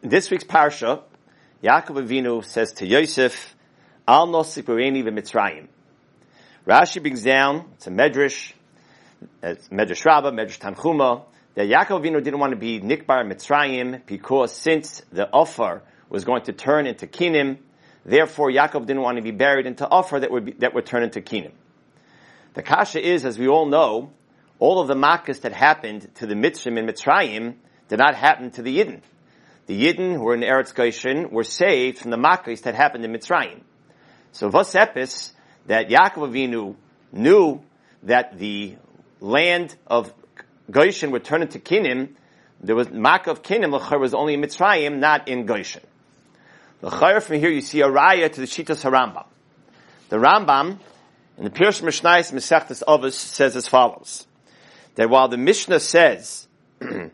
In this week's parsha, Yaakov Avinu says to Yosef, Al nosik b'reini v'mitzrayim. Rashi brings down, it's a medrash Rabbah, medrash Tanchuma, that Yaakov Avinu didn't want to be nikbar Mitzrayim because since the Ofar was going to turn into Kinim, therefore Yaakov didn't want to be buried into Ofar that would turn into Kinim. The kasha is, as we all know, all of the makkahs that happened to the Mitzrim and Mitzrayim did not happen to the Yidden. The Yidden who were in Eretz Goshen were saved from the makkahs that happened in Mitzrayim. So Vasepis, that Yaakov Avinu knew that the land of Goshen would turn into Kinim, there was Makkah of Kinim, l'chayr was only in Mitzrayim, not in Goshen. L'chayr, from here you see a raya to the Shitas HaRambam. The Rambam, in the Pirush Mishnayos Masechtas Avos, says as follows, that while the Mishnah says, Asor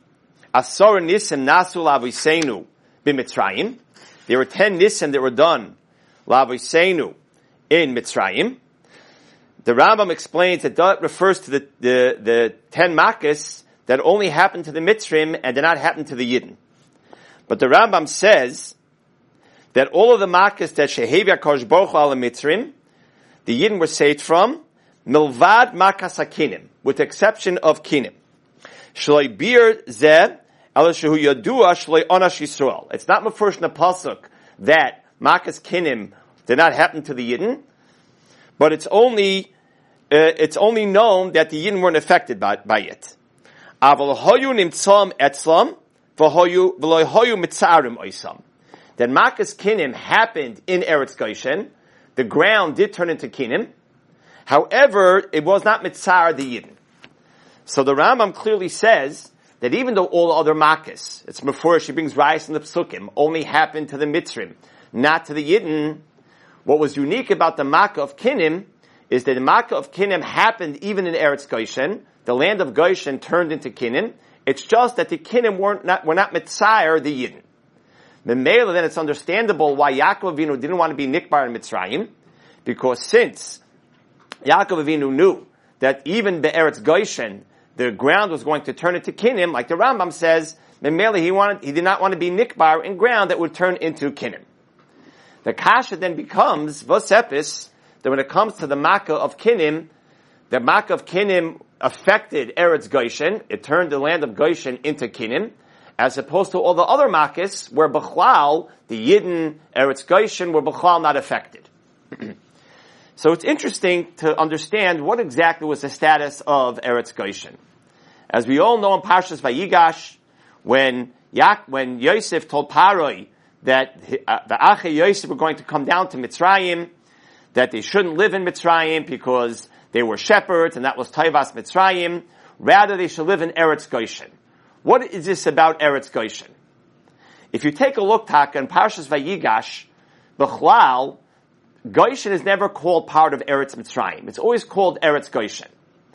Nisim Nasu L'Avoseinu b'Mitzrayim, there were 10 Nisim that were done L'Avoseinu in Mitzrayim, the Rambam explains that refers to the 10 makkahs that only happened to the Mitzrim and did not happen to the Yidden. But the Rambam says that all of the makkahs that Shehev HaKadosh Baruch Hu al Mitzrim, the Yidden were saved from, milvad makas hakinim, with the exception of Kinim. Shloi bir zeh, ala shehu yadua shloi onash Yisrael. It's not mefurish in the pasuk that makas Kinim did not happen to the Yidden, but it's only known that the Yidden weren't affected by it. Aval hoyu nimtzam etzlam, v'hoyu mitzarim oisam. That makas Kinim happened in Eretz Goshen. The ground did turn into Kinim. However, it was not mitzar the Yidden. So the Rambam clearly says that even though all other makkahs, it's mefurish, he brings Rayos in the Psukim, only happened to the Mitzrim, not to the Yidden, what was unique about the Makkah of Kinim is that the Makkah of Kinim happened even in Eretz Goshen. The land of Goshen turned into Kinim. It's just that the Kinim were not mitzayir the Yidden. Memela, then it's understandable why Yaakov Avinu didn't want to be nikbar in Mitzrayim, because since Yaakov Avinu knew that even the Eretz Goshen, the ground was going to turn into Kinim, like the Rambam says, Memela, he did not want to be nikbar in ground that would turn into Kinim. The kasha then becomes, Vosepis, that when it comes to the Makkah of Kinim, the Makkah of Kinim affected Eretz Goshen. It turned the land of Goshen into Kinim, as opposed to all the other Makkahs where Bechlal, the Yidden, Eretz Goshen, were Bechlal not affected. So it's interesting to understand what exactly was the status of Eretz Goshen. As we all know in Parshas Vayigash, when Yosef told Paroi that the Achei Yosef were going to come down to Mitzrayim, that they shouldn't live in Mitzrayim because they were shepherds and that was Taivas Mitzrayim. Rather, they should live in Eretz Goshen. What is this about Eretz Goshen? If you take a look, Taka, in Parshas Vayigash, Bechlal, Goshen is never called part of Eretz Mitzrayim. It's always called Eretz Goshen.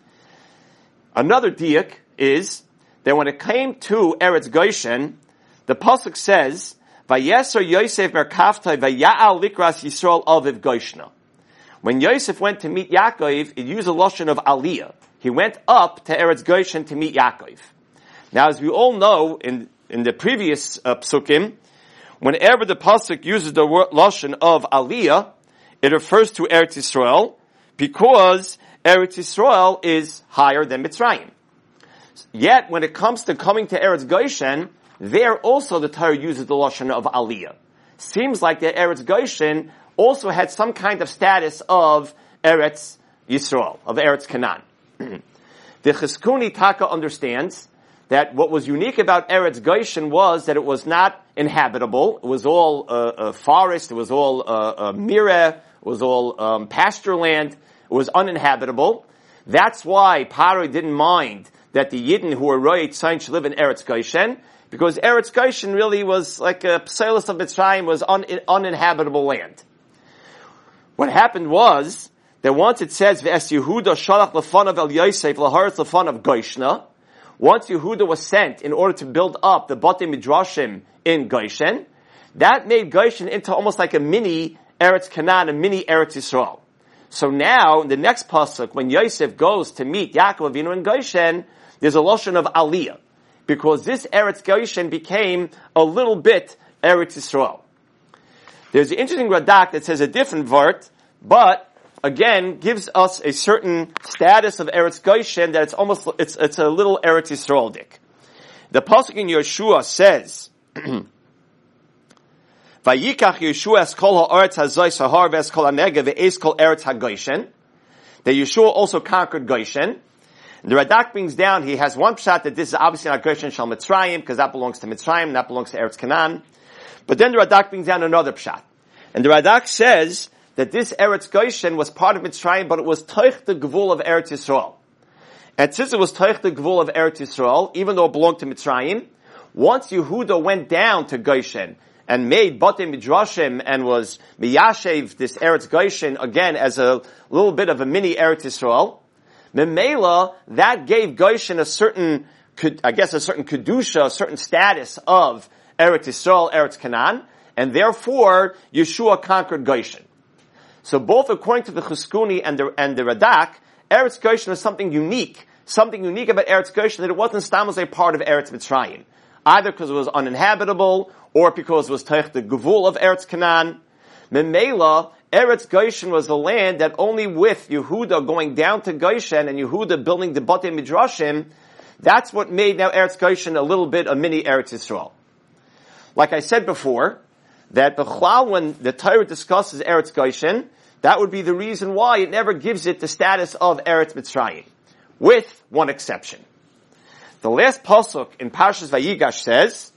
Another diak is that when it came to Eretz Goshen, the pasuk says, Vayeser Yosef merkavtai vaya'al likras Yisrael aviv Goshna. When Yosef went to meet Yaakov, it used a loshon of aliyah. He went up to Eretz Goshen to meet Yaakov. Now, as we all know, in the previous psukim, whenever the pasuk uses the loshon of aliyah, it refers to Eretz Yisrael, because Eretz Yisrael is higher than Mitzrayim. Yet, when it comes to coming to Eretz Goshen, there also the Torah uses the loshon of aliyah. Seems like that Eretz Goshen also had some kind of status of Eretz Yisrael, of Eretz Canaan. The Chizkuni Taka understands that what was unique about Eretz Goshen was that it was not inhabitable. It was all a forest. It was all mireh. It was all pasture land. It was uninhabitable. That's why Paroi didn't mind that the Yidden who were Roy Tzayin should live in Eretz Goshen, because Eretz Goshen really was like a Pselis of Mitzrayim, was uninhabitable land. What happened was that once it says V'es Yehuda shalach lefanav el Yosef laharetz lefanav Goshna, once Yehuda was sent in order to build up the Batei Midrashim in Goshen, that made Goshen into almost like a mini Eretz Canaan, a mini Eretz Yisrael. So now, in the next pasuk, when Yosef goes to meet Yaakov Avinu in Goshen, there's a loshon of aliyah. because this Eretz Goshen became a little bit Eretz Yisrael. There's an interesting Radak that says a different vart, but again gives us a certain status of Eretz Goshen that it's a little Eretz Yisrael dik. The pasuk in Yeshua says, "Vayikach Yeshua es kol ha'aretz hazoi sahar ve'es kol ha'negev ve'es kol Eretz haGoshen." That Yeshua also conquered Goshen. The Radak brings down, he has one pshat that this is obviously not Goshen Shal Mitzrayim, because that belongs to Mitzrayim, that belongs to Eretz Canaan. But then the Radak brings down another pshat. And the Radak says that this Eretz Goshen was part of Mitzrayim, but it was Toich the Gvul of Eretz Yisrael. And since it was Toich the Gvul of Eretz Yisrael, even though it belonged to Mitzrayim, once Yehuda went down to Goshen and made Batei Midrashim and was Miyashev, this Eretz Goshen, again as a little bit of a mini Eretz Yisrael, Memela, that gave Goshen a certain Kedusha, a certain status of Eretz Yisrael, Eretz Canaan, and therefore Yeshua conquered Goshen. So both according to the Chizkuni and the Radak, Eretz Goshen was something unique about Eretz Goshen, that it wasn't stam a part of Eretz Mitzrayim, either because it was uninhabitable or because it was Teich the Gevul of Eretz Canaan. Memela, Eretz Goshen was the land that only with Yehuda going down to Goshen and Yehuda building the Batei Midrashim, that's what made now Eretz Goshen a little bit a mini Eretz Yisrael. Like I said before, that B'chlal, when the Torah discusses Eretz Goshen, that would be the reason why it never gives it the status of Eretz Mitzrayim, with one exception. The last pasuk in Parshas Vayigash says,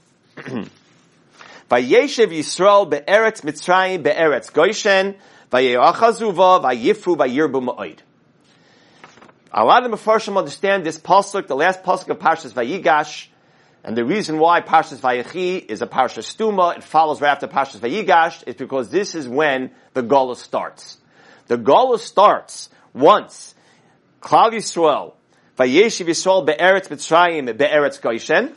Vayeshev Yisrael be'eretz Mitzrayim be'eretz Goshen, vayeachazuva, vayifru, vayirbu ma'od. A lot of the Mefarshim understand this pasuk, the last pasuk of Parshas Vayigash, and the reason why Parshas Vayechi is a Parsha Stuma, it follows right after Parshas Vayigash, is because this is when the Golus starts. The Golus starts once Klal Yisrael, Vayeshev Yisrael be'eretz Mitzrayim be'eretz Goshen,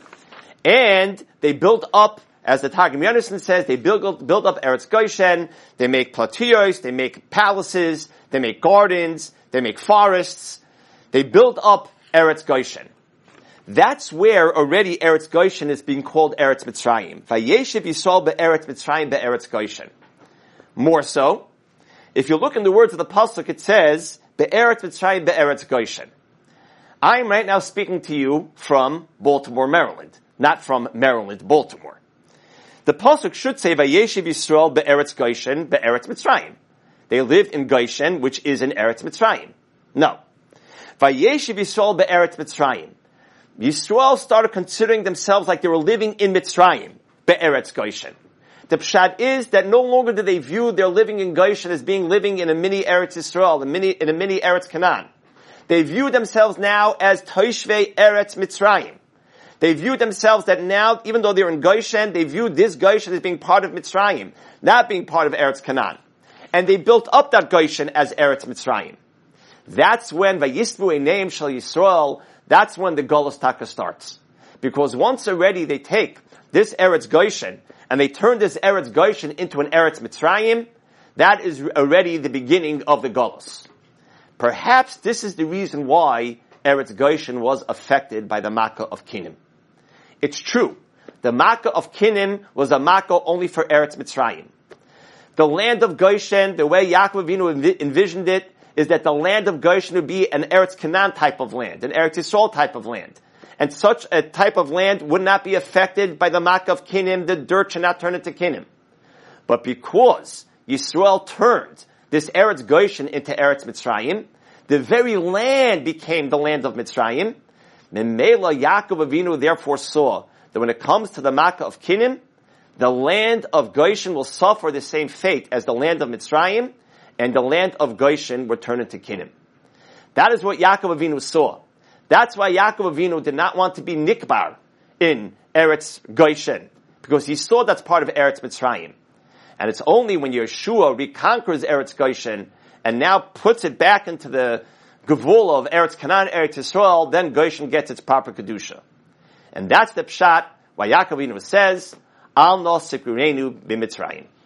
and they built up, as the Targum Yonason says, they build up Eretz Goshen, they make platiyos, they make palaces, they make gardens, they make forests, they build up Eretz Goshen. That's where already Eretz Goshen is being called Eretz Mitzrayim. Vayeshev Yisrael be'eretz Mitzrayim be'eretz Goshen. More so, if you look in the words of the pasuk, it says, be'eretz Mitzrayim be'eretz Goshen. I am right now speaking to you from Baltimore, Maryland, not from Maryland, Baltimore. The pasuk should say, Vayeshev Yisrael be'eretz Goshen be'eretz Mitzrayim. They lived in Goshen, which is in Eretz Mitzrayim. No. Vayeshev Yisrael be'eretz Mitzrayim. Yisrael started considering themselves like they were living in Mitzrayim, be'eretz Goshen. The pshat is that no longer do they view their living in Goshen as being living in a mini Eretz Yisrael, in a mini Eretz Canaan. They view themselves now as Toshvei Eretz Mitzrayim. They view themselves that now, even though they're in Goshen, they view this Goshen as being part of Mitzrayim, not being part of Eretz Canaan. And they built up that Goshen as Eretz Mitzrayim. That's when Vayisvu Eineim Shel Yisrael, that's when the Golus Taka starts. Because once already they take this Eretz Goshen, and they turn this Eretz Goshen into an Eretz Mitzrayim, that is already the beginning of the Golus. Perhaps this is the reason why Eretz Goshen was affected by the Makkah of Kinim. It's true. The Makkah of Kinim was a Makkah only for Eretz Mitzrayim. The land of Goshen, the way Yaakov Avinu envisioned it, is that the land of Goshen would be an Eretz Canaan type of land, an Eretz Yisrael type of land. And such a type of land would not be affected by the Makkah of Kinim, the dirt should not turn into Kinim. But because Yisrael turned this Eretz Goshen into Eretz Mitzrayim, the very land became the land of Mitzrayim. Memela Yaakov Avinu therefore saw that when it comes to the Makkah of Kinim, the land of Goshen will suffer the same fate as the land of Mitzrayim, and the land of Goshen will turn into Kinim. That is what Yaakov Avinu saw. That's why Yaakov Avinu did not want to be nikbar in Eretz Goshen, because he saw that's part of Eretz Mitzrayim. And it's only when Yeshua reconquers Eretz Goshen and now puts it back into the Gevula of Eretz Canaan, Eretz Yisrael, then Goshen gets its proper Kedusha. And that's the pshat why Yaakov Avinu says, Al no sikrurenu b'Mitzrayim.